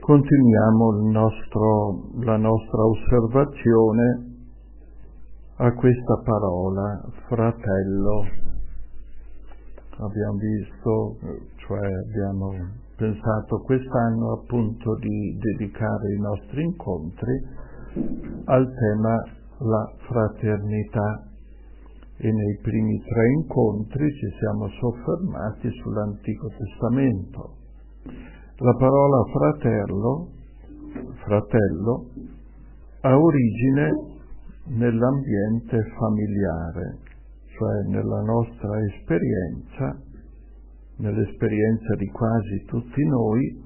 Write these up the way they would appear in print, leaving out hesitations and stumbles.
Continuiamo la nostra osservazione a questa parola, fratello. Abbiamo visto, abbiamo pensato quest'anno appunto di dedicare i nostri incontri al tema la fraternità, e nei primi 3 incontri ci siamo soffermati sull'Antico Testamento. La parola fratello, ha origine nell'ambiente familiare, cioè nella nostra esperienza, nell'esperienza di quasi tutti noi,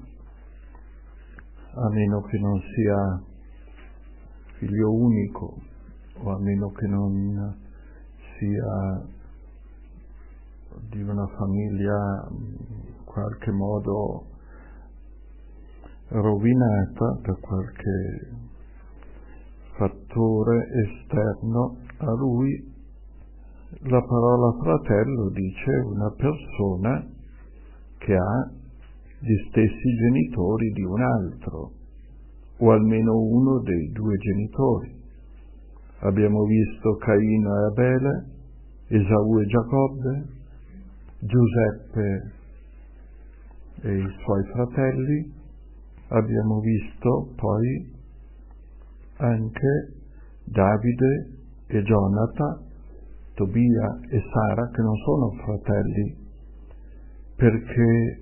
a meno che non sia figlio unico o a meno che non sia di una famiglia in qualche modo rovinata da qualche fattore esterno a lui. La parola fratello dice una persona che ha gli stessi genitori di un altro, o almeno uno dei 2 genitori. Abbiamo visto Caino e Abele, Esaù e Giacobbe, Giuseppe e i suoi fratelli. Abbiamo visto poi anche Davide e Gionata, Tobia e Sara, che non sono fratelli perché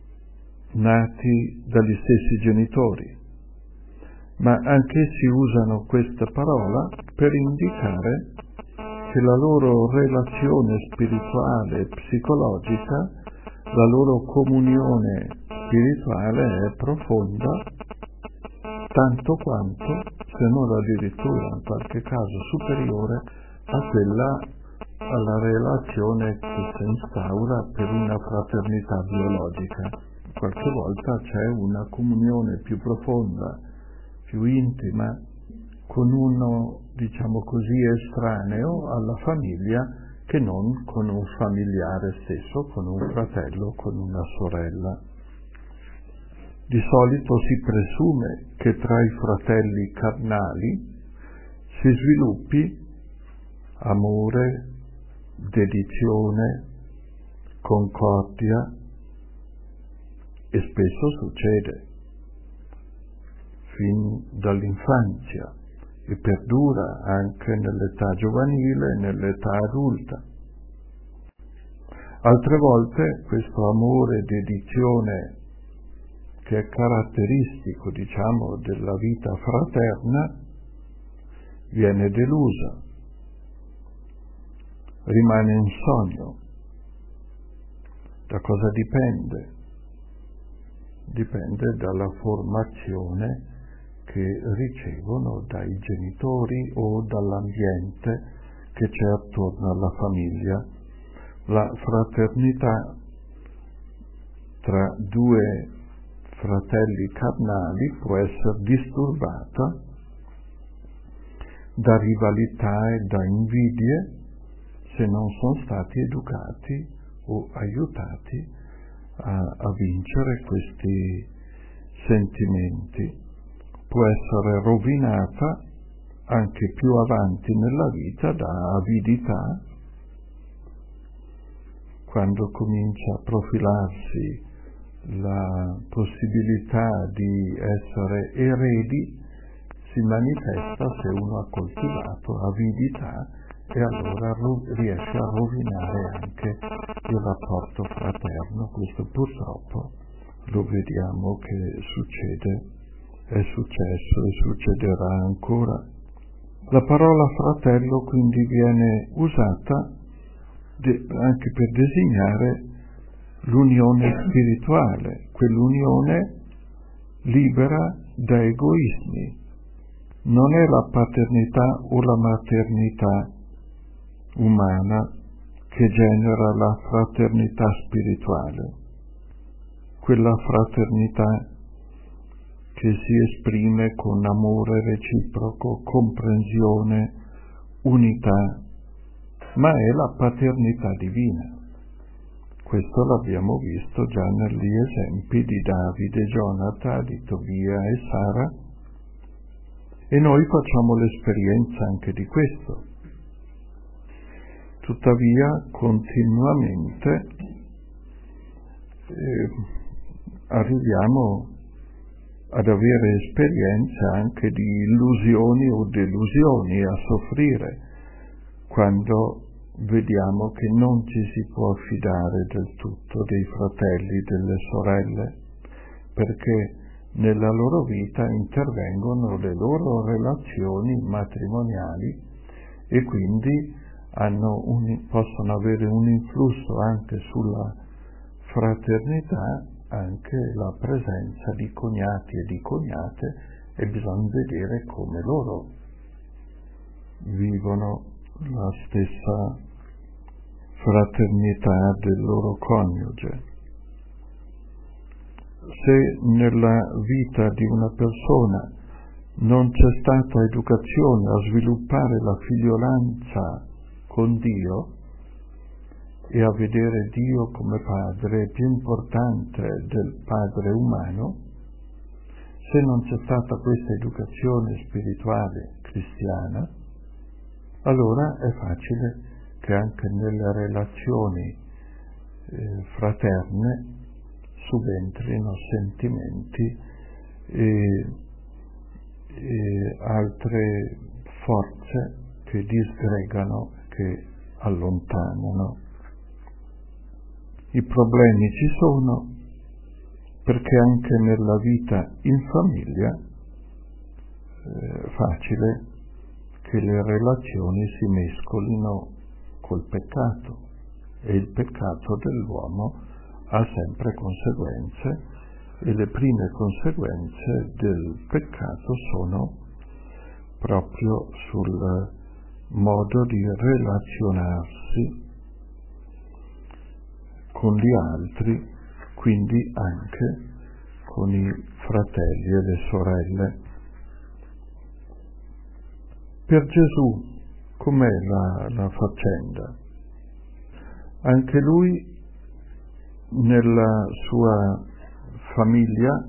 nati dagli stessi genitori, ma anch'essi usano questa parola per indicare che la loro relazione spirituale e psicologica, la loro comunione spirituale è profonda, tanto quanto, se non addirittura in qualche caso superiore, a quella alla relazione che si instaura per una fraternità biologica. Qualche volta c'è una comunione più profonda, più intima, con uno, diciamo così, estraneo alla famiglia che non con un familiare stesso, con un fratello, con una sorella. Di solito si presume che tra i fratelli carnali si sviluppi amore, dedizione, concordia, e spesso succede fin dall'infanzia e perdura anche nell'età giovanile e nell'età adulta. Altre volte questo amore e dedizione, che è caratteristico, diciamo, della vita fraterna, viene delusa, rimane un sogno. Da cosa dipende? Dipende dalla formazione che ricevono dai genitori o dall'ambiente che c'è attorno alla famiglia. La fraternità tra 2 fratelli carnali può essere disturbata da rivalità e da invidie se non sono stati educati o aiutati a vincere questi sentimenti. Può essere rovinata anche più avanti nella vita da avidità, quando comincia a profilarsi la possibilità di essere eredi, si manifesta se uno ha coltivato avidità, e allora riesce a rovinare anche il rapporto fraterno. Questo purtroppo lo vediamo che succede, è successo e succederà ancora. La parola fratello quindi viene usata anche per designare l'unione spirituale, quell'unione libera da egoismi. Non è la paternità o la maternità umana che genera la fraternità spirituale, quella fraternità che si esprime con amore reciproco, comprensione, unità, ma è la paternità divina, questo l'abbiamo visto già negli esempi di Davide, Gionata, di Tobia e Sara, e noi facciamo l'esperienza anche di questo. Tuttavia, continuamente arriviamo ad avere esperienze anche di illusioni o delusioni, a soffrire, quando vediamo che non ci si può fidare del tutto dei fratelli, delle sorelle, perché nella loro vita intervengono le loro relazioni matrimoniali e quindi possono avere un influsso anche sulla fraternità, anche la presenza di cognati e di cognate, e bisogna vedere come loro vivono la stessa fraternità del loro coniuge. Se nella vita di una persona non c'è stata educazione a sviluppare la figliolanza con Dio e a vedere Dio come padre più importante del padre umano, se non c'è stata questa educazione spirituale cristiana, allora è facile che anche nelle relazioni fraterne subentrino sentimenti e altre forze che disgregano, che allontanano. I problemi ci sono perché anche nella vita in famiglia è facile che le relazioni si mescolino col peccato, e il peccato dell'uomo ha sempre conseguenze, e le prime conseguenze del peccato sono proprio sul modo di relazionarsi con gli altri, quindi anche con i fratelli e le sorelle. Per Gesù com'è la faccenda? Anche lui nella sua famiglia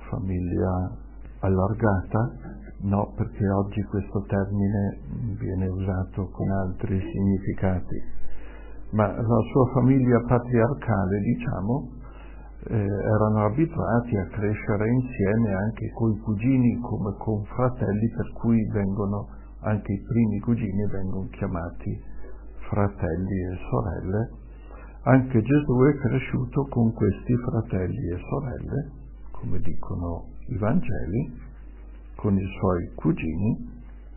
allargata, no, perché oggi questo termine viene usato con altri significati, ma la sua famiglia patriarcale, diciamo, erano abituati a crescere insieme anche coi cugini come con fratelli, per cui anche i primi cugini vengono chiamati fratelli e sorelle. Anche Gesù è cresciuto con questi fratelli e sorelle, come dicono i Vangeli, con i suoi cugini,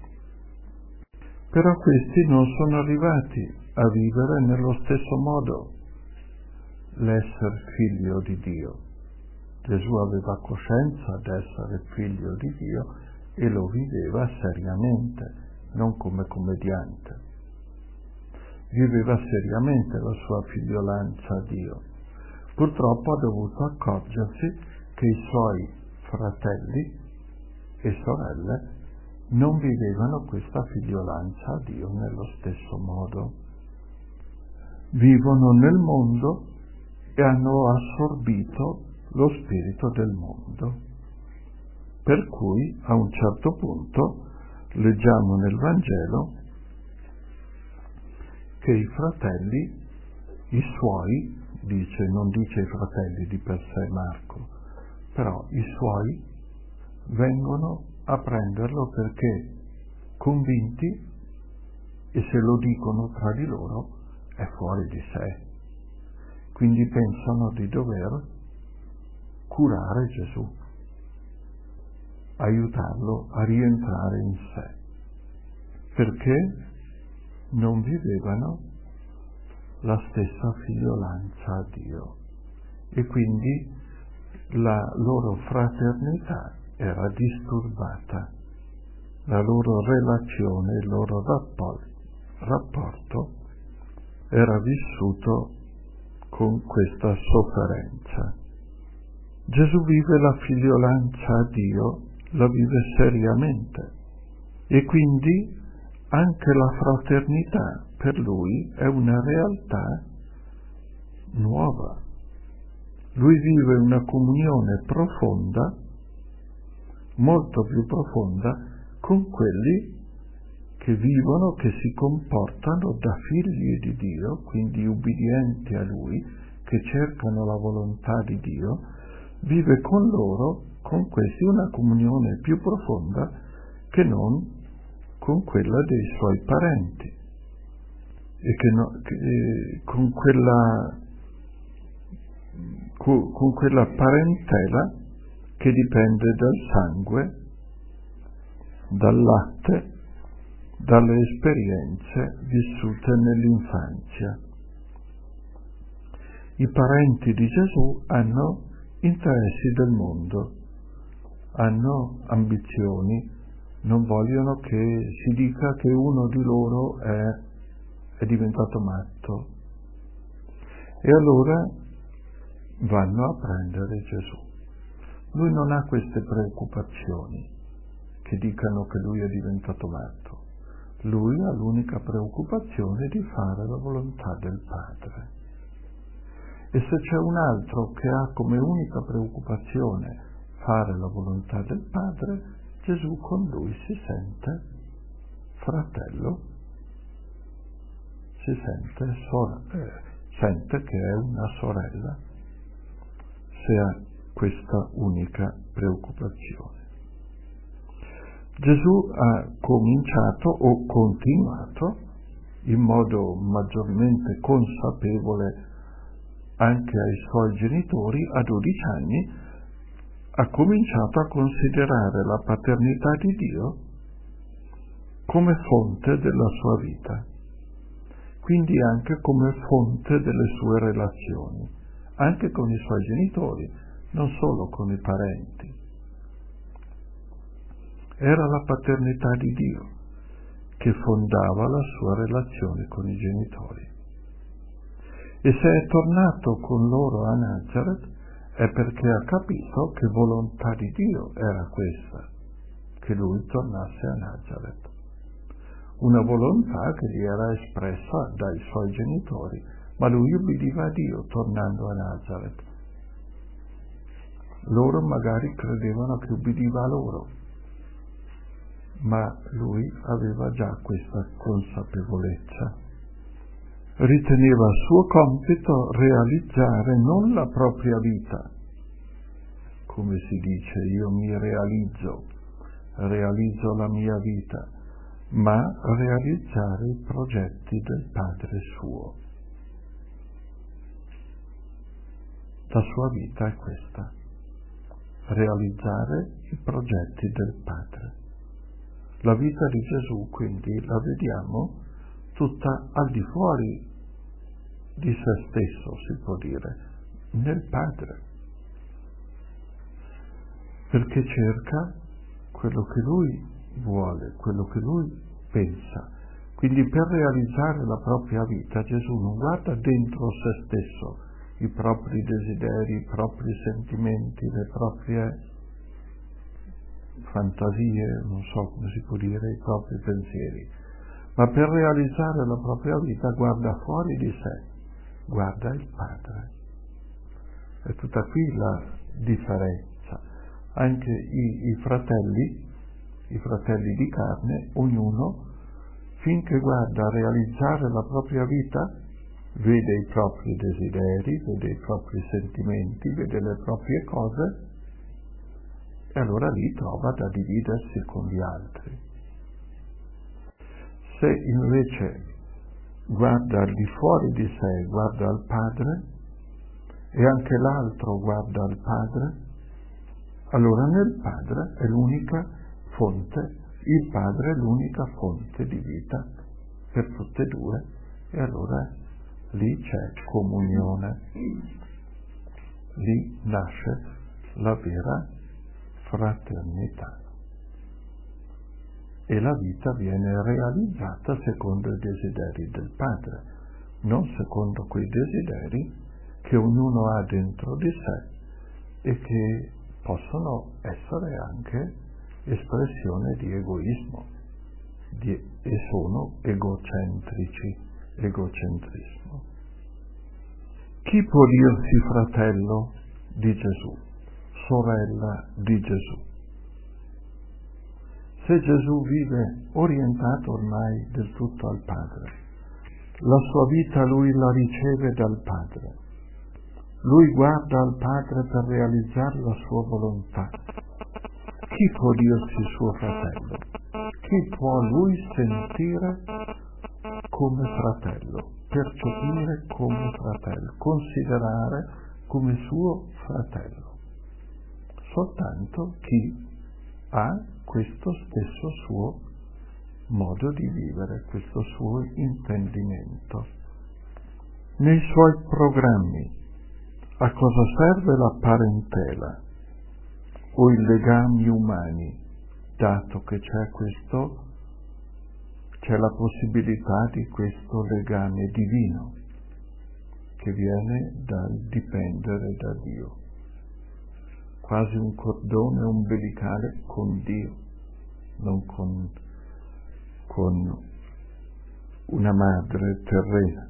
però questi non sono arrivati a vivere nello stesso modo l'essere figlio di Dio. Gesù aveva coscienza d'essere figlio di Dio e lo viveva seriamente, non come commediante. Viveva seriamente la sua figliolanza a Dio. Purtroppo ha dovuto accorgersi che i suoi fratelli e sorelle non vivevano questa figliolanza a Dio nello stesso modo. Vivono nel mondo e hanno assorbito lo spirito del mondo. Per cui a un certo punto leggiamo nel Vangelo che i fratelli, i suoi, non dice i fratelli di per sé Marco, però i suoi vengono a prenderlo perché convinti, e se lo dicono tra di loro è fuori di sé. Quindi pensano di dover curare Gesù, aiutarlo a rientrare in sé, perché non vivevano la stessa figliolanza a Dio, e quindi la loro fraternità era disturbata, la loro relazione, il loro rapporto era vissuto con questa sofferenza. Gesù vive la figliolanza a Dio, la vive seriamente, e quindi anche la fraternità per lui è una realtà nuova. Lui vive una comunione profonda, molto più profonda, con quelli che vivono, che si comportano da figli di Dio, quindi ubbidienti a Lui, che cercano la volontà di Dio, vive con loro, con questi, una comunione più profonda che non con quella dei suoi parenti, e con quella parentela che dipende dal sangue, dal latte, dalle esperienze vissute nell'infanzia. I parenti di Gesù hanno interessi del mondo, hanno ambizioni, non vogliono che si dica che uno di loro è diventato matto, e allora vanno a prendere Gesù. Lui non ha queste preoccupazioni che dicano che lui è diventato matto. Lui ha l'unica preoccupazione di fare la volontà del Padre. E se c'è un altro che ha come unica preoccupazione fare la volontà del Padre, Gesù con lui si sente fratello, si sente che è una sorella, se ha questa unica preoccupazione. Gesù ha cominciato o continuato in modo maggiormente consapevole anche ai suoi genitori. A 12 anni ha cominciato a considerare la paternità di Dio come fonte della sua vita, quindi anche come fonte delle sue relazioni, anche con i suoi genitori, non solo con i parenti. Era la paternità di Dio che fondava la sua relazione con i genitori. E se è tornato con loro a Nazareth è perché ha capito che volontà di Dio era questa, che lui tornasse a Nazareth. Una volontà che gli era espressa dai suoi genitori, ma lui ubbidiva a Dio tornando a Nazareth. Loro magari credevano che ubbidiva a loro, ma lui aveva già questa consapevolezza. Riteneva suo compito realizzare non la propria vita, come si dice, io mi realizzo la mia vita, ma realizzare i progetti del Padre suo. La sua vita è questa, realizzare i progetti del Padre. La vita di Gesù, quindi, la vediamo tutta al di fuori di se stesso, si può dire, nel Padre, perché cerca quello che Lui vuole, quello che Lui pensa. Quindi per realizzare la propria vita Gesù non guarda dentro se stesso i propri desideri, i propri sentimenti, le proprie fantasie, non so come si può dire, i propri pensieri, ma per realizzare la propria vita guarda fuori di sé, guarda il Padre. È tutta qui la differenza. Anche i fratelli di carne, ognuno, finché guarda a realizzare la propria vita, vede i propri desideri, vede i propri sentimenti, vede le proprie cose, e allora lì trova da dividersi con gli altri. Se invece guarda al di fuori di sé, guarda al Padre, e anche l'altro guarda al Padre, allora nel Padre è l'unica fonte, il Padre è l'unica fonte di vita per tutte e due, e allora lì c'è comunione, lì nasce la vera fraternità e la vita viene realizzata secondo i desideri del Padre, non secondo quei desideri che ognuno ha dentro di sé e che possono essere anche espressione di egoismo e sono egocentrismo, Chi può dirsi fratello di Gesù, sorella di Gesù? Se Gesù vive orientato ormai del tutto al Padre, la sua vita lui la riceve dal Padre, lui guarda al Padre per realizzare la sua volontà. Chi può dirsi suo fratello? Chi può lui sentire come fratello, percepire come fratello, considerare come suo fratello? Soltanto chi ha questo stesso suo modo di vivere, questo suo intendimento. Nei suoi programmi, a cosa serve la parentela o i legami umani, dato che c'è la possibilità di questo legame divino che viene dal dipendere da Dio, quasi un cordone umbilicale con Dio, non con una madre terrena.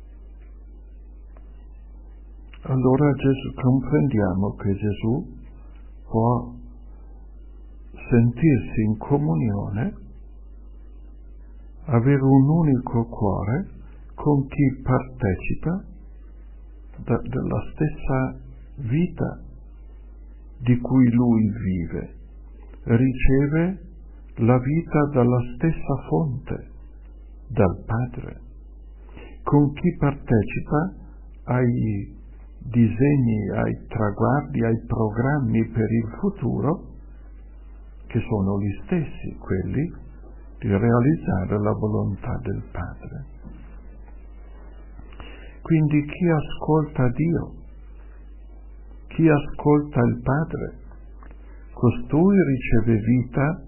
Allora comprendiamo che Gesù può sentirsi in comunione, avere un unico cuore con chi partecipa della stessa vita di cui lui vive, riceve la vita dalla stessa fonte, dal Padre, con chi partecipa ai disegni, ai traguardi, ai programmi per il futuro, che sono gli stessi quelli di realizzare la volontà del Padre. Quindi chi ascolta Dio, chi ascolta il Padre, costui riceve vita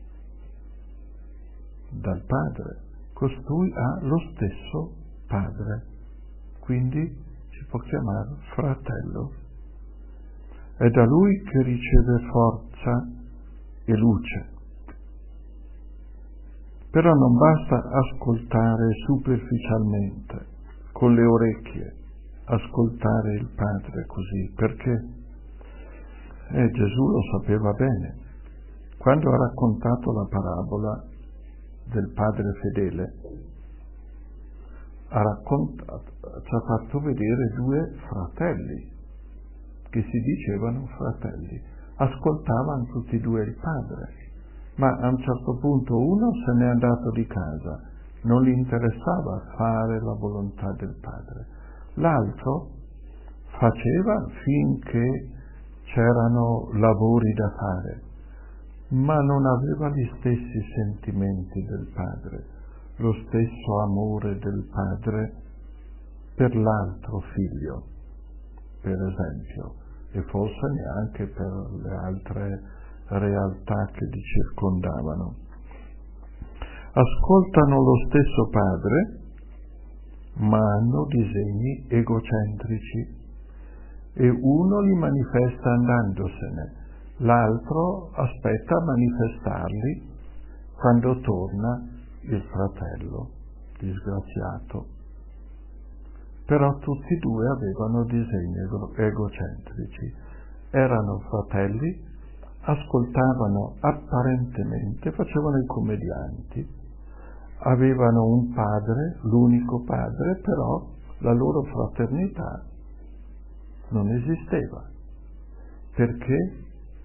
dal Padre, costui ha lo stesso Padre, quindi si può chiamare fratello. È da lui che riceve forza e luce. Però non basta ascoltare superficialmente, con le orecchie, ascoltare il Padre così, perché Gesù lo sapeva bene. Quando ha raccontato la parabola del padre fedele, ci ha fatto vedere due fratelli che si dicevano fratelli, ascoltavano tutti e due il Padre, ma a un certo punto uno se n'è andato di casa, non gli interessava fare la volontà del Padre, l'altro faceva finché c'erano lavori da fare, ma non aveva gli stessi sentimenti del Padre, lo stesso amore del Padre per l'altro figlio, per esempio, e forse neanche per le altre realtà che li circondavano. Ascoltano lo stesso Padre, ma hanno disegni egocentrici, e uno li manifesta andandosene, l'altro aspetta a manifestarli quando torna il fratello disgraziato. Però tutti e due avevano disegni egocentrici, erano fratelli, ascoltavano apparentemente, facevano i commedianti, avevano un padre, l'unico padre, però la loro fraternità non esisteva, perché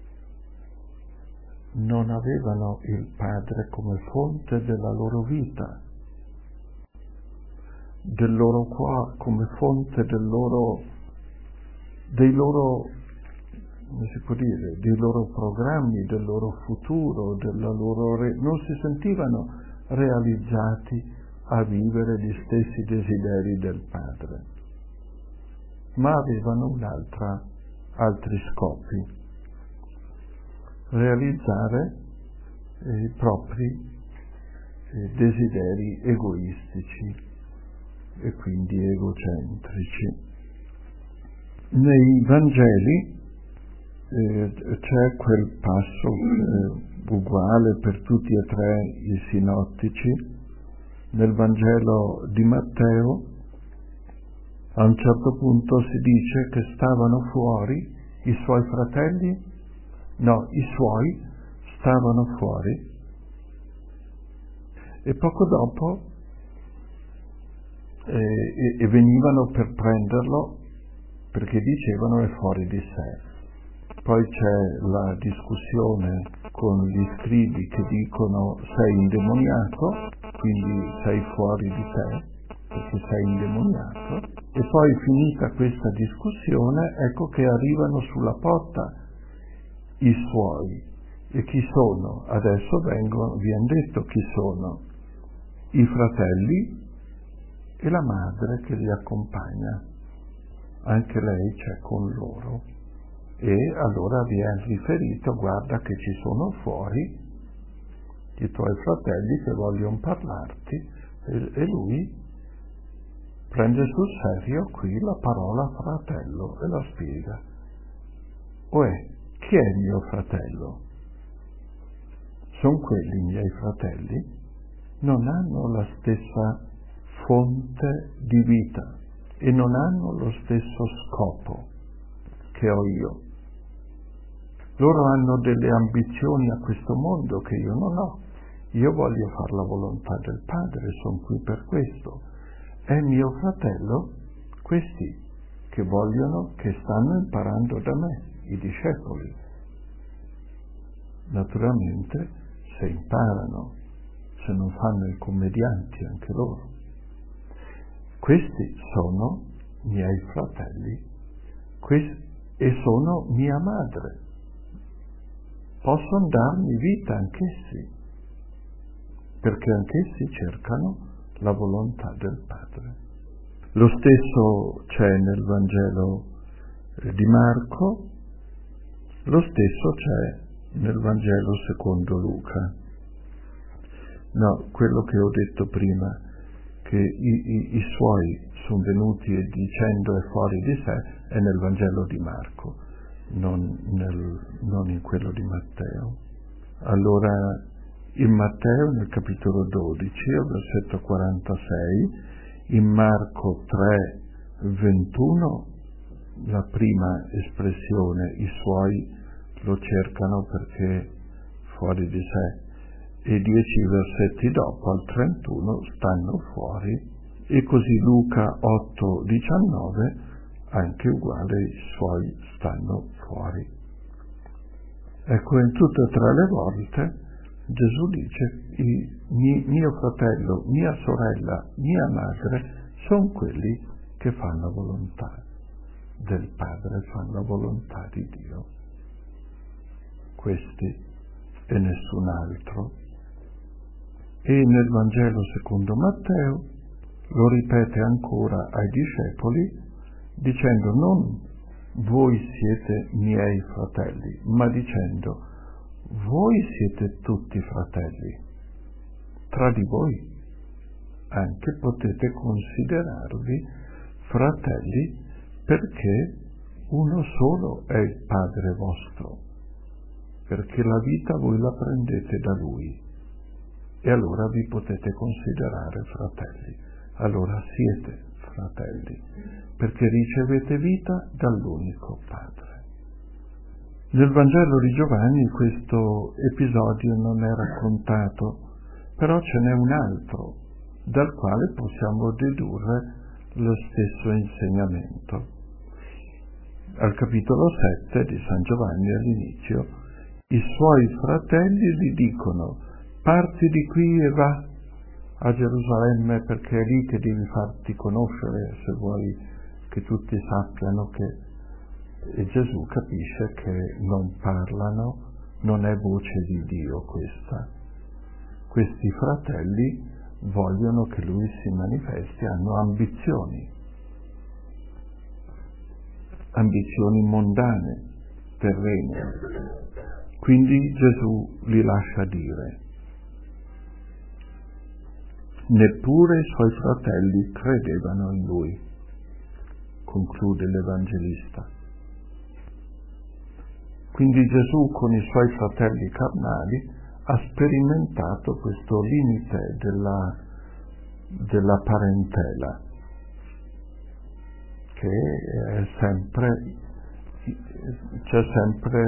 non avevano il Padre come fonte della loro vita, del loro cuore, come fonte dei loro, come si può dire, dei loro programmi, del loro futuro, non si sentivano realizzati a vivere gli stessi desideri del Padre, ma avevano altri scopi, realizzare i propri desideri egoistici e quindi egocentrici. Nei Vangeli c'è quel passo uguale per tutti e tre i sinottici. Nel Vangelo di Matteo A un certo punto si dice che stavano fuori i suoi fratelli, no, i suoi stavano fuori, e poco dopo e venivano per prenderlo perché dicevano è fuori di sé. Poi c'è la discussione con gli scribi che dicono sei indemoniato, quindi sei fuori di te perché sei indemoniato, e poi finita questa discussione ecco che arrivano sulla porta i suoi. E chi sono? Adesso viene detto chi sono: i fratelli e la madre che li accompagna, anche lei c'è con loro, e allora viene riferito: guarda che ci sono fuori i tuoi fratelli che vogliono parlarti, e lui prende sul serio qui la parola fratello e la spiega. Chi è il mio fratello? Sono quelli i miei fratelli? Non hanno la stessa fonte di vita e non hanno lo stesso scopo che ho io. Loro hanno delle ambizioni a questo mondo che io non ho. Io voglio fare la volontà del Padre, sono qui per questo. È mio fratello questi che vogliono, che stanno imparando da me, i discepoli. Naturalmente, se imparano, se non fanno i commedianti anche loro. Questi sono miei fratelli e sono mia madre. Possono darmi vita anch'essi, perché anch'essi cercano la volontà del Padre. Lo stesso c'è nel Vangelo di Marco, lo stesso c'è nel Vangelo secondo Luca. No, quello che ho detto prima, che i suoi sono venuti e dicendo è fuori di sé, è nel Vangelo di Marco, non in quello di Matteo. Allora, in Matteo, nel capitolo 12, al versetto 46, in Marco 3, 21, la prima espressione, i suoi lo cercano perché fuori di sé, e 10 versetti dopo, al 31, stanno fuori, e così Luca 8, 19, anche uguale, i suoi stanno fuori. Ecco, in tutte e tre le volte Gesù dice mio fratello, mia sorella, mia madre sono quelli che fanno la volontà del Padre, fanno la volontà di Dio. Questi e nessun altro. E nel Vangelo secondo Matteo lo ripete ancora ai discepoli dicendo non voi siete miei fratelli, ma dicendo voi siete tutti fratelli. Tra di voi anche potete considerarvi fratelli perché uno solo è il Padre vostro, perché la vita voi la prendete da Lui e allora vi potete considerare fratelli. Allora siete fratelli, perché ricevete vita dall'unico Padre. Nel Vangelo di Giovanni questo episodio non è raccontato, però ce n'è un altro, dal quale possiamo dedurre lo stesso insegnamento. Al capitolo 7 di San Giovanni all'inizio, i suoi fratelli gli dicono: parti di qui e va a Gerusalemme, perché è lì che devi farti conoscere se vuoi che tutti sappiano che... E Gesù capisce che non parlano, non è voce di Dio questa. Questi fratelli vogliono che lui si manifesti, hanno ambizioni mondane, terrene. Quindi Gesù li lascia dire. Neppure i suoi fratelli credevano in lui, conclude l'Evangelista. Quindi Gesù con i suoi fratelli carnali ha sperimentato questo limite della parentela. perché c'è sempre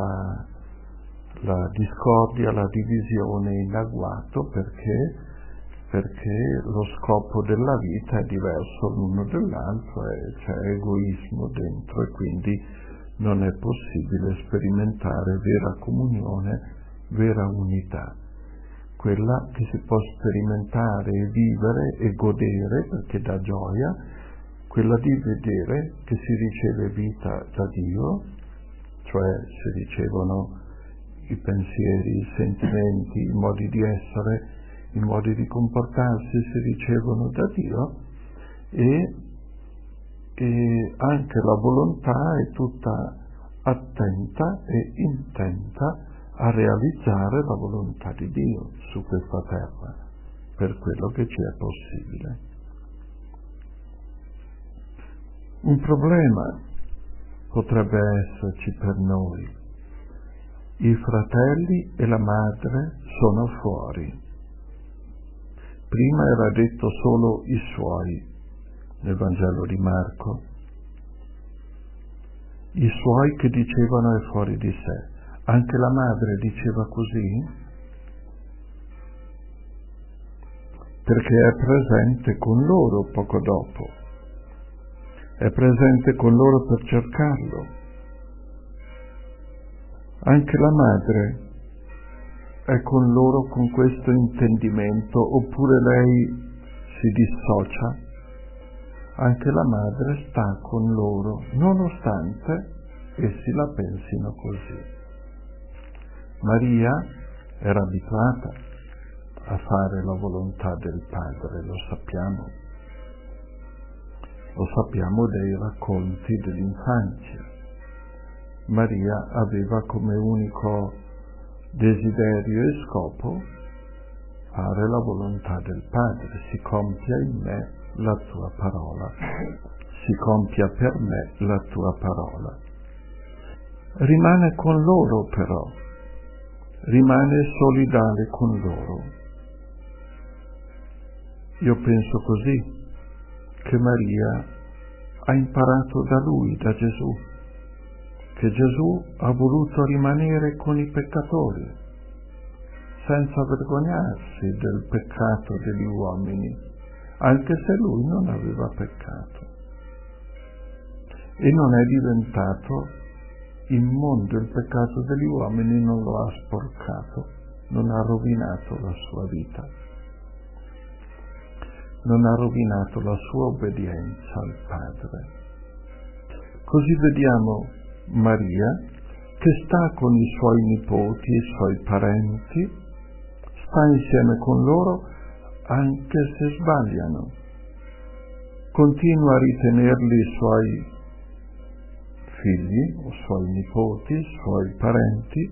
la discordia, la divisione in agguato, perché lo scopo della vita è diverso l'uno dall'altro e c'è egoismo dentro, e quindi non è possibile sperimentare vera comunione, vera unità, quella che si può sperimentare e vivere e godere, perché dà gioia, quella di vedere che si riceve vita da Dio, cioè si ricevono i pensieri, i sentimenti, i modi di essere, i modi di comportarsi si ricevono da Dio, e anche la volontà è tutta attenta e intenta a realizzare la volontà di Dio su questa terra, per quello che ci è possibile. Un problema potrebbe esserci per noi. I fratelli e la madre sono fuori. Prima era detto solo i suoi, nel Vangelo di Marco. I suoi che dicevano è fuori di sé. Anche la madre diceva così, perché è presente con loro poco dopo. È presente con loro per cercarlo. Anche la madre è con loro con questo intendimento, oppure lei si dissocia? Anche la madre sta con loro, nonostante essi la pensino così. Maria era abituata a fare la volontà del Padre, lo sappiamo dai racconti dell'infanzia. Maria aveva come unico desiderio e scopo fare la volontà del Padre. Si compia in me la tua parola, si compia per me la tua parola. Rimane con loro però, rimane solidale con loro. Io penso così, che Maria ha imparato da lui, da Gesù, che Gesù ha voluto rimanere con i peccatori, senza vergognarsi del peccato degli uomini, anche se lui non aveva peccato. E non è diventato immondo, il peccato degli uomini non lo ha sporcato, non ha rovinato la sua vita, non ha rovinato la sua obbedienza al Padre. Così vediamo Maria che sta con i suoi nipoti, i suoi parenti, sta insieme con loro anche se sbagliano, continua a ritenerli i suoi figli o suoi nipoti, suoi parenti,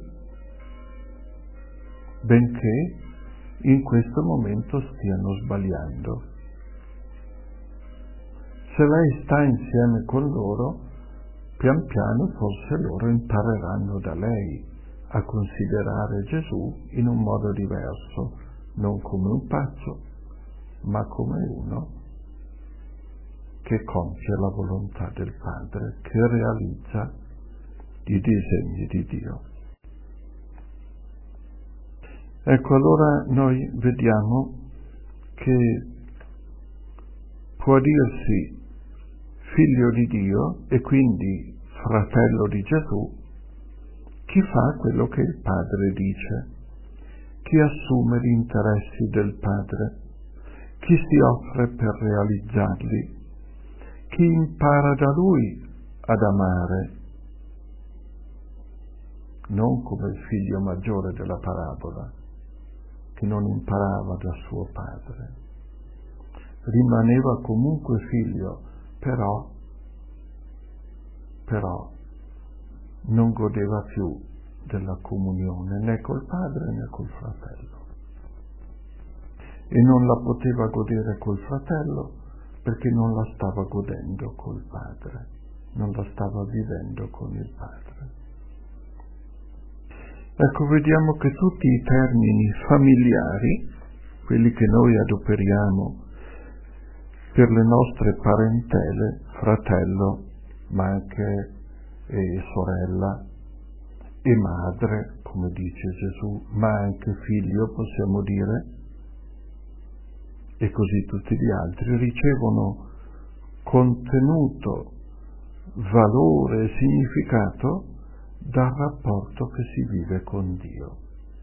benché in questo momento stiano sbagliando. Se lei sta insieme con loro, pian piano forse loro impareranno da lei a considerare Gesù in un modo diverso, non come un pazzo, ma come uno che compie la volontà del Padre, che realizza i disegni di Dio. Ecco, allora noi vediamo che può dirsi figlio di Dio e quindi fratello di Gesù chi fa quello che il Padre dice, chi assume gli interessi del Padre, chi si offre per realizzarli, chi impara da Lui ad amare, non come il figlio maggiore della parabola, che non imparava da suo padre. Rimaneva comunque figlio, però non godeva più della comunione né col padre né col fratello. E non la poteva godere col fratello perché non la stava godendo col padre, non la stava vivendo con il padre. Ecco, vediamo che tutti i termini familiari, quelli che noi adoperiamo per le nostre parentele fratello, ma anche sorella, e madre, come dice Gesù, ma anche figlio, possiamo dire, e così tutti gli altri ricevono contenuto, valore e significato dal rapporto che si vive con Dio.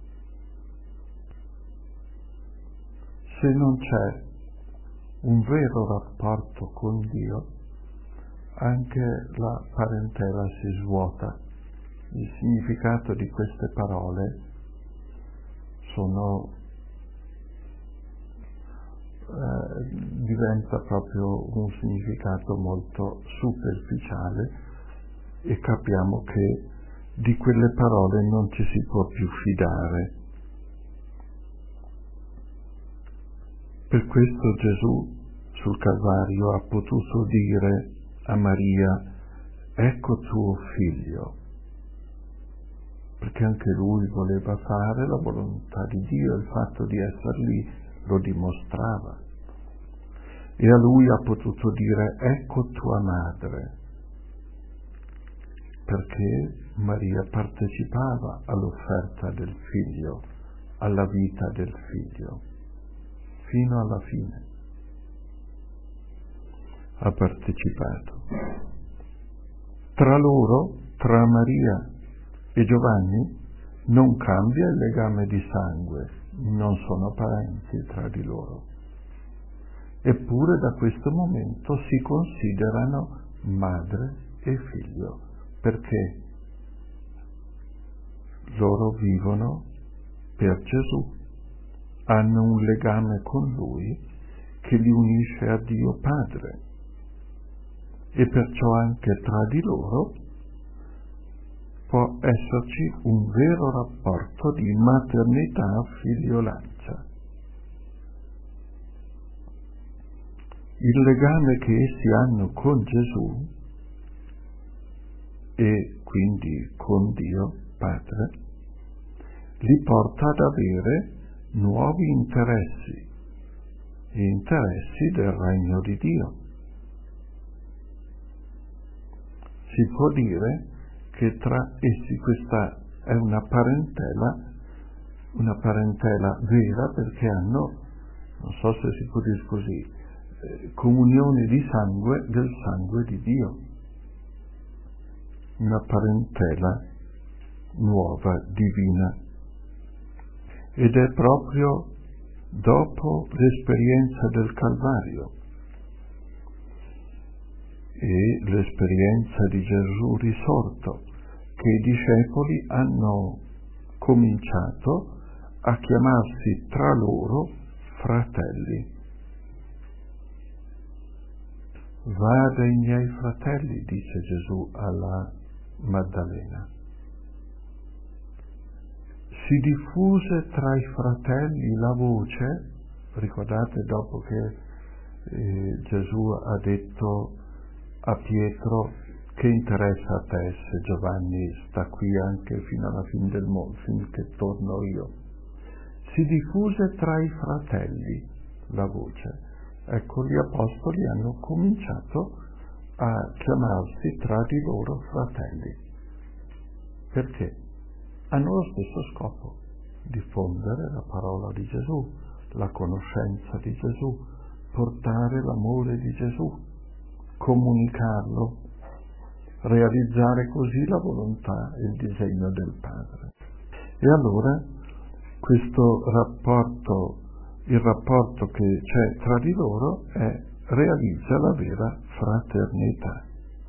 Se non c'è un vero rapporto con Dio, anche la parentela si svuota. Il significato di queste parole diventa proprio un significato molto superficiale e capiamo che di quelle parole non ci si può più fidare. Per questo Gesù sul Calvario ha potuto dire a Maria: ecco tuo figlio, perché anche lui voleva fare la volontà di Dio, il fatto di essere lì lo dimostrava. E a lui ha potuto dire: ecco tua madre, perché Maria partecipava all'offerta del figlio, alla vita del figlio, fino alla fine. Ha partecipato. Tra loro, tra Maria e Giovanni, non cambia il legame di sangue, non sono parenti tra di loro. Eppure da questo momento si considerano madre e figlio, perché loro vivono per Gesù, hanno un legame con Lui che li unisce a Dio Padre, e perciò anche tra di loro può esserci un vero rapporto di maternità-figliolanza. Il legame che essi hanno con Gesù e quindi con Dio Padre li porta ad avere nuovi interessi, gli interessi del regno di Dio. Si può dire che tra essi questa è una parentela vera, perché hanno, non so se si può dire così, comunione di sangue del sangue di Dio, una parentela nuova, divina. Ed è proprio dopo l'esperienza del Calvario e l'esperienza di Gesù risorto che i discepoli hanno cominciato a chiamarsi tra loro fratelli. Va dai miei fratelli, dice Gesù alla Maddalena. Si diffuse tra i fratelli la voce, ricordate dopo che Gesù ha detto a Pietro: che interessa a te se Giovanni sta qui anche fino alla fine del mondo, finché torno io. Si diffuse tra i fratelli la voce. Ecco, gli apostoli hanno cominciato a chiamarsi tra di loro fratelli. Perché? Hanno lo stesso scopo: diffondere la parola di Gesù, la conoscenza di Gesù, portare l'amore di Gesù, comunicarlo, realizzare così la volontà e il disegno del Padre. E allora questo rapporto, il rapporto che c'è tra di loro, realizza la vera fraternità.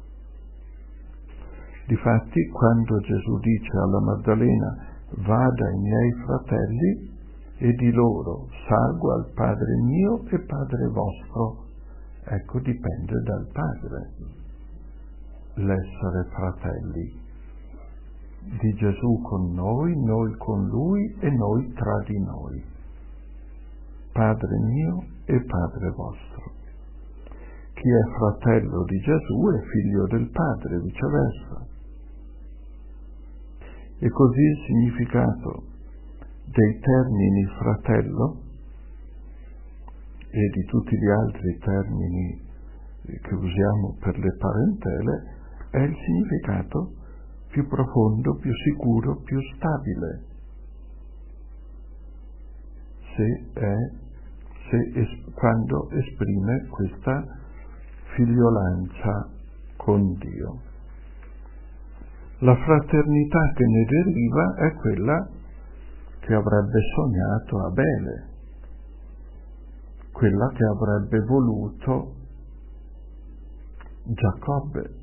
Difatti, quando Gesù dice alla Maddalena: vada ai miei fratelli e di loro salgo al Padre mio e Padre vostro, ecco, dipende dal Padre l'essere fratelli di Gesù con noi con Lui e noi tra di noi. Padre mio e Padre vostro. Chi è fratello di Gesù è figlio del Padre, viceversa. E così il significato dei termini fratello e di tutti gli altri termini che usiamo per le parentele è il significato più profondo, più sicuro, più stabile. Quando esprime questa figliolanza con Dio. La fraternità che ne deriva è quella che avrebbe sognato Abele, quella che avrebbe voluto Giacobbe,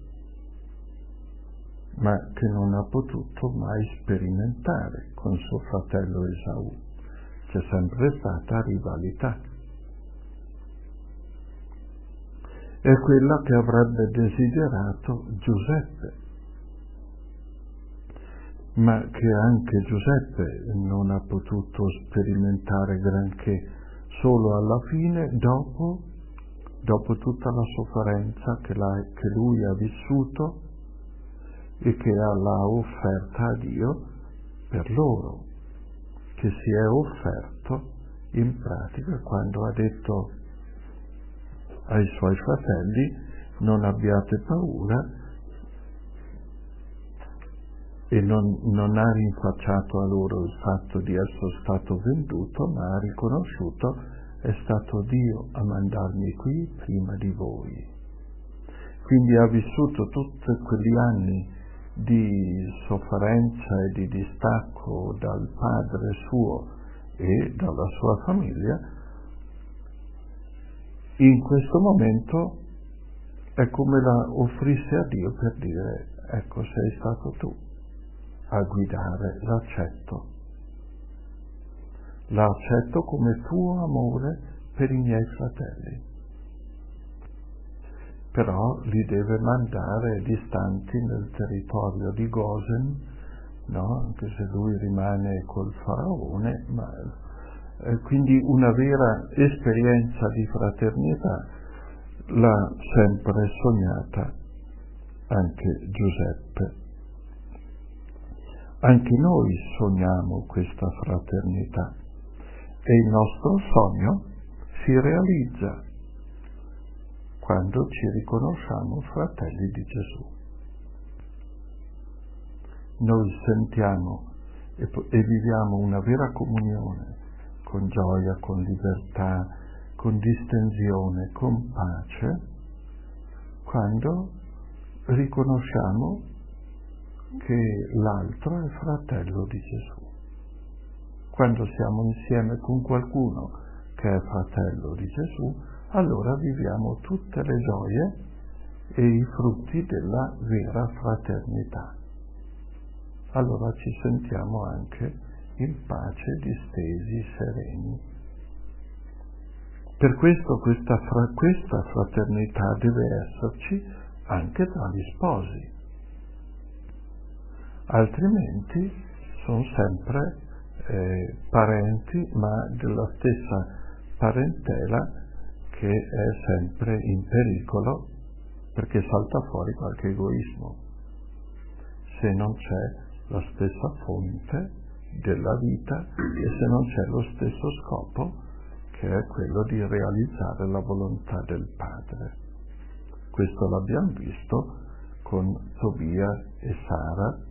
ma che non ha potuto mai sperimentare con suo fratello Esaù. C'è sempre stata rivalità. È quella che avrebbe desiderato Giuseppe, ma che anche Giuseppe non ha potuto sperimentare granché, solo alla fine, dopo tutta la sofferenza che lui ha vissuto e che l'ha offerta a Dio per loro, che si è offerto in pratica quando ha detto ai suoi fratelli: non abbiate paura, e non ha rinfacciato a loro il fatto di essere stato venduto, ma ha riconosciuto: è stato Dio a mandarmi qui prima di voi. Quindi ha vissuto tutti quegli anni di sofferenza e di distacco dal padre suo e dalla sua famiglia. In questo momento è come la offrisse a Dio per dire: ecco, sei stato tu a guidare, l'accetto come tuo amore per i miei fratelli. Però li deve mandare distanti nel territorio di Gosen, no? Anche se lui rimane col faraone, ma quindi una vera esperienza di fraternità l'ha sempre sognata anche Giuseppe. Anche noi sogniamo questa fraternità e il nostro sogno si realizza quando ci riconosciamo fratelli di Gesù. Noi sentiamo e viviamo una vera comunione con gioia, con libertà, con distensione, con pace, quando riconosciamo che l'altro è fratello di Gesù. Quando siamo insieme con qualcuno che è fratello di Gesù, allora viviamo tutte le gioie e i frutti della vera fraternità. Allora ci sentiamo anche in pace, distesi, sereni. Per questo questa fraternità deve esserci anche tra gli sposi. Altrimenti sono sempre parenti, ma della stessa parentela, che è sempre in pericolo perché salta fuori qualche egoismo, se non c'è la stessa fonte della vita e se non c'è lo stesso scopo, che è quello di realizzare la volontà del Padre. Questo l'abbiamo visto con Tobia e Sara,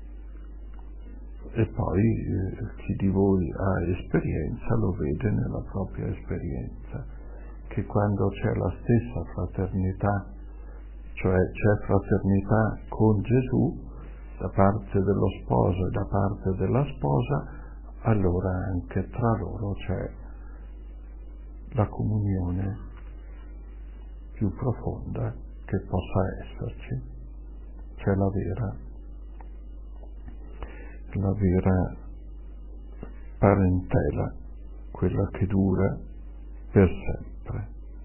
e poi chi di voi ha esperienza lo vede nella propria esperienza, che quando c'è la stessa fraternità, cioè c'è fraternità con Gesù da parte dello sposo e da parte della sposa, allora anche tra loro c'è la comunione più profonda che possa esserci. C'è la vera parentela, quella che dura per sempre.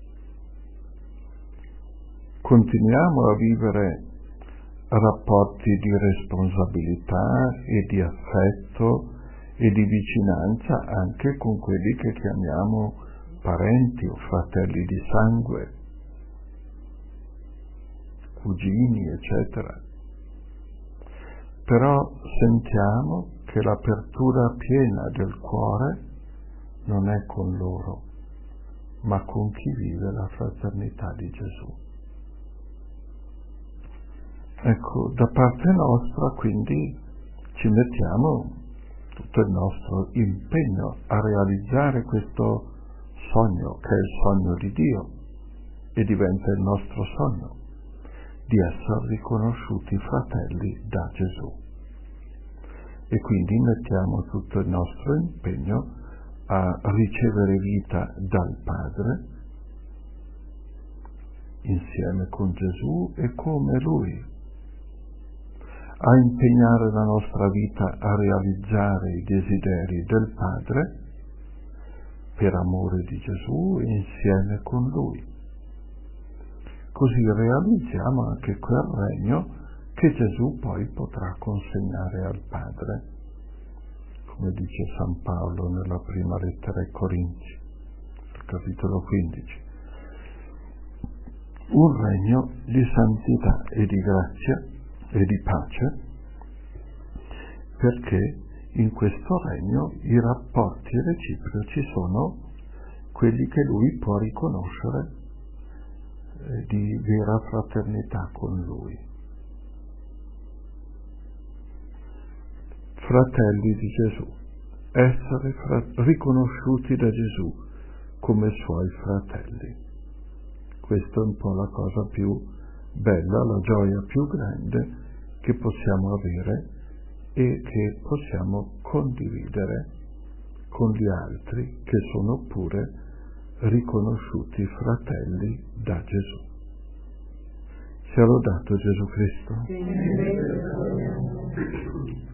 Continuiamo a vivere rapporti di responsabilità e di affetto e di vicinanza anche con quelli che chiamiamo parenti o fratelli di sangue, cugini, eccetera. Però sentiamo che l'apertura piena del cuore non è con loro, ma con chi vive la fraternità di Gesù. Ecco, da parte nostra quindi ci mettiamo tutto il nostro impegno a realizzare questo sogno, che è il sogno di Dio, e diventa il nostro sogno, di essere riconosciuti fratelli da Gesù. E quindi mettiamo tutto il nostro impegno a ricevere vita dal Padre, insieme con Gesù e come Lui, a impegnare la nostra vita a realizzare i desideri del Padre per amore di Gesù e insieme con Lui. Così realizziamo anche quel regno che Gesù poi potrà consegnare al Padre, come dice San Paolo nella prima lettera ai Corinzi, capitolo 15. Un regno di santità e di grazia e di pace, perché in questo regno i rapporti reciproci sono quelli che Lui può riconoscere di vera fraternità con Lui. Fratelli di Gesù, essere riconosciuti da Gesù come Suoi fratelli. Questa è un po' la cosa più bella, la gioia più grande che possiamo avere e che possiamo condividere con gli altri che sono pure riconosciuti fratelli da Gesù. Sia lodato Gesù Cristo.